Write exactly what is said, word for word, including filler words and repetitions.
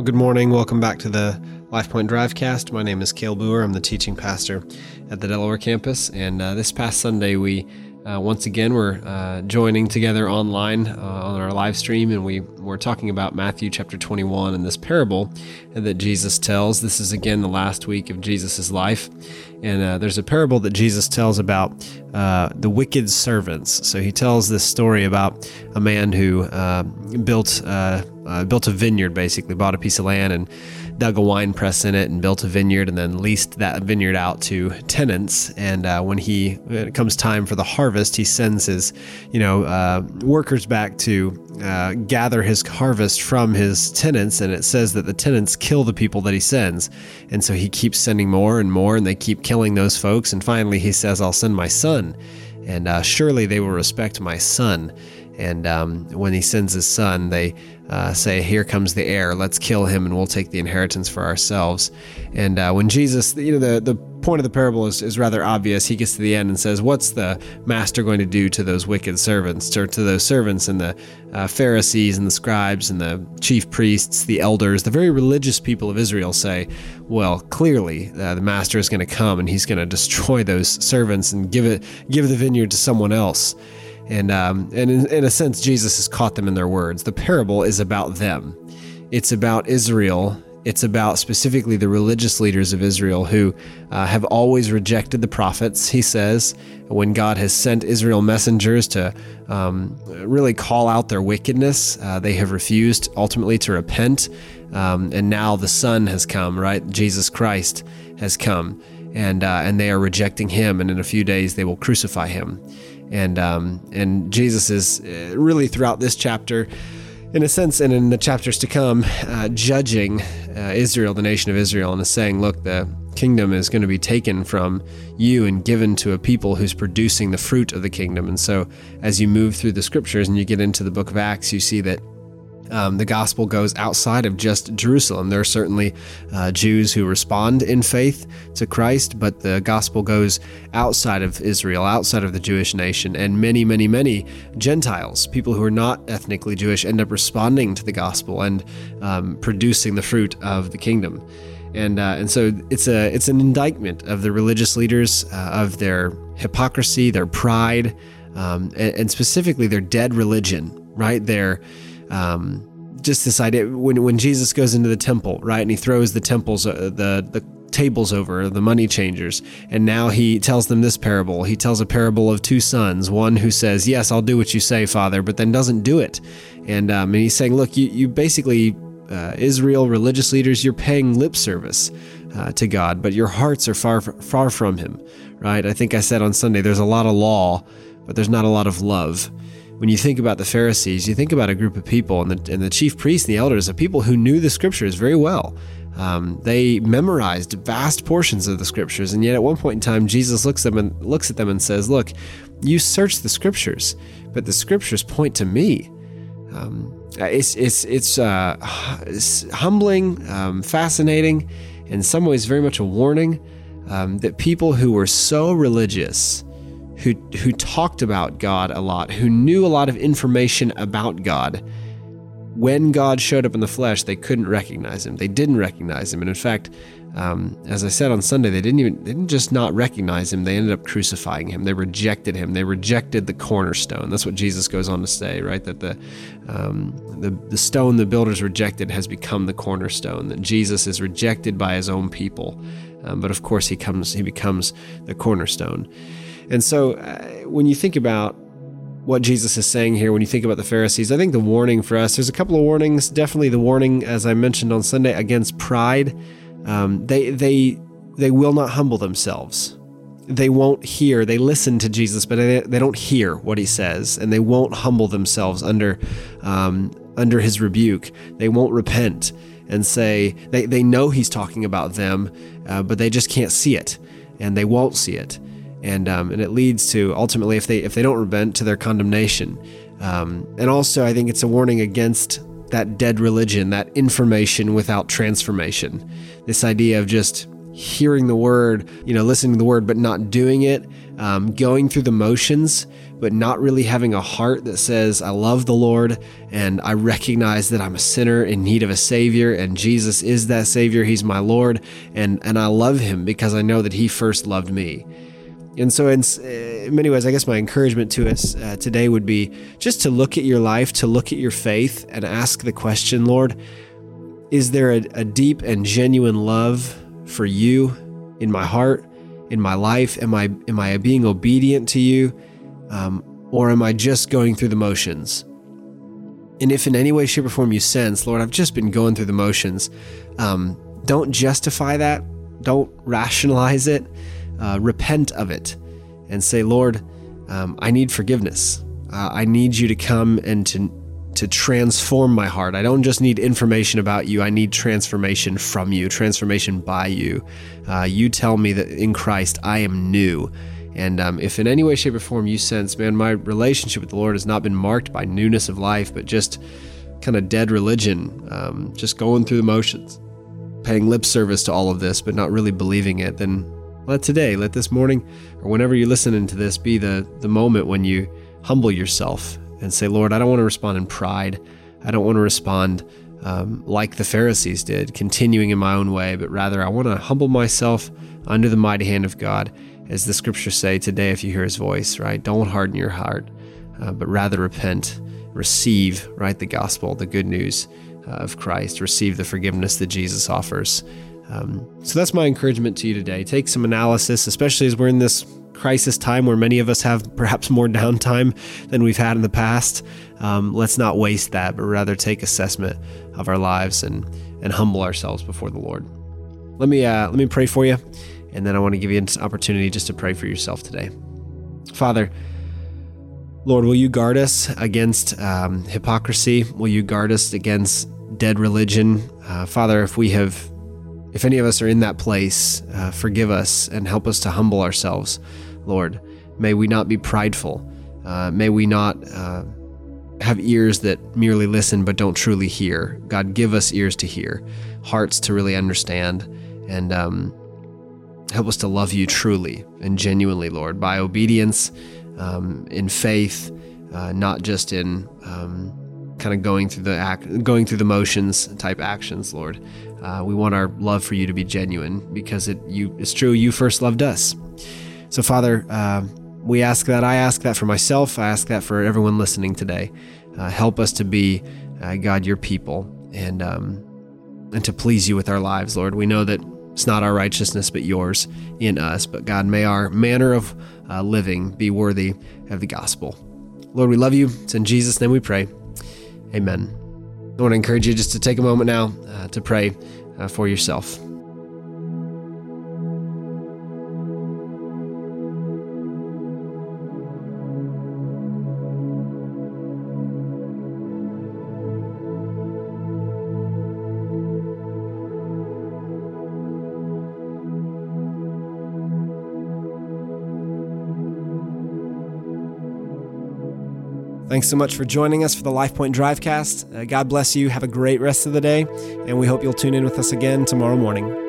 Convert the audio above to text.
good morning. Welcome back to the LifePoint Drivecast. My name is Cale Boer. I'm the teaching pastor at the Delaware campus. And uh, this past Sunday, we uh, once again were uh, joining together online uh, on our live stream, and we were talking about Matthew chapter twenty-one and this parable that Jesus tells. This is again the last week of Jesus' life. And uh, there's a parable that Jesus tells about uh, the wicked servants. So he tells this story about a man who uh, built uh, uh, built a vineyard, basically bought a piece of land and dug a wine press in it and built a vineyard, and then leased that vineyard out to tenants. And uh, when he when it comes time for the harvest, he sends his you know uh, workers back to uh, gather his harvest from his tenants. And it says that the tenants kill the people that he sends, and so he keeps sending more and more, and they keep killing those folks. And finally he says, I'll send my son, and uh, surely they will respect my son. And um, when he sends his son, they uh, say, here comes the heir, let's kill him and we'll take the inheritance for ourselves. And uh, when Jesus, you know, the, the point of the parable is, is rather obvious. He gets to the end and says, what's the master going to do to those wicked servants, or to those servants? And the uh, Pharisees and the scribes and the chief priests, the elders, the very religious people of Israel say, well, clearly uh, the master is going to come and he's going to destroy those servants and give it, give the vineyard to someone else. And um, and in, in a sense, Jesus has caught them in their words. The parable is about them. It's about Israel. It's about specifically the religious leaders of Israel who uh, have always rejected the prophets, he says, when God has sent Israel messengers to um, really call out their wickedness. Uh, they have refused ultimately to repent. Um, and now the Son has come, right? Jesus Christ has come, and uh, and they are rejecting him. And in a few days, they will crucify him. And um, and Jesus is really throughout this chapter, in a sense, and in the chapters to come, uh, judging uh, Israel, the nation of Israel, and is saying, look, the kingdom is going to be taken from you and given to a people who's producing the fruit of the kingdom. And so as you move through the scriptures and you get into the book of Acts, you see that Um, the gospel goes outside of just Jerusalem. There are certainly uh, Jews who respond in faith to Christ, but the gospel goes outside of Israel, outside of the Jewish nation, and many, many, many Gentiles, people who are not ethnically Jewish, end up responding to the gospel and um, producing the fruit of the kingdom. And uh, and so it's a it's an indictment of the religious leaders, uh, of their hypocrisy, their pride, um, and, and specifically their dead religion, right? Their Um, just this idea when when Jesus goes into the temple, right, and he throws the temples, uh, the the tables over the money changers, and now he tells them this parable. He tells a parable of two sons, one who says, "Yes, I'll do what you say, Father," but then doesn't do it, and um, and he's saying, "Look, you you basically uh, Israel religious leaders, you're paying lip service uh, to God, but your hearts are far far from Him." Right? I think I said on Sunday, there's a lot of law, but there's not a lot of love. When you think about the Pharisees, you think about a group of people, and the, and the chief priests and the elders are people who knew the scriptures very well. Um, they memorized vast portions of the scriptures, and yet at one point in time, Jesus looks at them and looks at them and says, "Look, you search the scriptures, but the scriptures point to me." Um, it's it's it's, uh, it's humbling, um, fascinating, in some ways very much a warning um, that people who were so religious, who who talked about God a lot, who knew a lot of information about God, when God showed up in the flesh, they couldn't recognize him. They didn't recognize him. And in fact, um, as I said on Sunday, they didn't even they didn't just not recognize him, they ended up crucifying him. They rejected him. They rejected the cornerstone. That's what Jesus goes on to say, right? That the um, the, the stone the builders rejected has become the cornerstone, that Jesus is rejected by his own people. Um, but of course, he comes he becomes the cornerstone. And so uh, when you think about what Jesus is saying here, when you think about the Pharisees, I think the warning for us, there's a couple of warnings. Definitely the warning, as I mentioned on Sunday, against pride. Um, they they they will not humble themselves. They won't hear. They listen to Jesus, but they, they don't hear what he says, and they won't humble themselves under um, under his rebuke. They won't repent and say, they, they know he's talking about them, uh, but they just can't see it, and they won't see it. And um, and it leads to, ultimately, if they if they don't repent, to their condemnation. Um, and also, I think it's a warning against that dead religion, that information without transformation. This idea of just hearing the word, you know, listening to the word, but not doing it, um, going through the motions, but not really having a heart that says, I love the Lord and I recognize that I'm a sinner in need of a Savior, and Jesus is that Savior. He's my Lord, and, and I love Him because I know that He first loved me. And so in, in many ways, I guess my encouragement to us uh, today would be just to look at your life, to look at your faith and ask the question, Lord, is there a, a deep and genuine love for you in my heart, in my life? Am I am I being obedient to you, um, or am I just going through the motions? And if in any way, shape, or form you sense, Lord, I've just been going through the motions, um, don't justify that. Don't rationalize it. Uh, repent of it and say, Lord, um, I need forgiveness. Uh, I need you to come and to to transform my heart. I don't just need information about you. I need transformation from you, transformation by you. Uh, you tell me that in Christ I am new. And um, if in any way, shape, or form you sense, man, my relationship with the Lord has not been marked by newness of life, but just kind of dead religion, um, just going through the motions, paying lip service to all of this, but not really believing it, then let today, let this morning, or whenever you're listening to this, be the, the moment when you humble yourself and say, Lord, I don't want to respond in pride. I don't want to respond um, like the Pharisees did, continuing in my own way, but rather I want to humble myself under the mighty hand of God. As the scriptures say today, if you hear His voice, right? Don't harden your heart, uh, but rather repent, receive, right, the gospel, the good news uh, of Christ, receive the forgiveness that Jesus offers. Um, so that's my encouragement to you today. Take some analysis, especially as we're in this crisis time where many of us have perhaps more downtime than we've had in the past. Um, let's not waste that, but rather take assessment of our lives and and humble ourselves before the Lord. Let me uh, let me pray for you, and then I want to give you an opportunity just to pray for yourself today. Father, Lord, will you guard us against um, hypocrisy? Will you guard us against dead religion? Uh, Father, if we have If any of us are in that place, uh, forgive us and help us to humble ourselves, Lord. May we not be prideful. Uh, may we not uh, have ears that merely listen but don't truly hear. God, give us ears to hear, hearts to really understand, and um, help us to love you truly and genuinely, Lord, by obedience, um, in faith, uh, not just in um, kind of going through the act, going through the motions type actions, Lord. Uh, we want our love for you to be genuine because it you it's true, you first loved us. So Father, uh, we ask that, I ask that for myself, I ask that for everyone listening today. Uh, help us to be, uh, God, your people, and um, and to please you with our lives, Lord. We know that it's not our righteousness, but yours in us. But God, may our manner of uh, living be worthy of the gospel. Lord, we love you. It's in Jesus' name we pray. Amen. I want to encourage you just to take a moment now uh, to pray uh, for yourself. Thanks so much for joining us for the LifePoint Drivecast. Uh, God bless you. Have a great rest of the day, and we hope you'll tune in with us again tomorrow morning.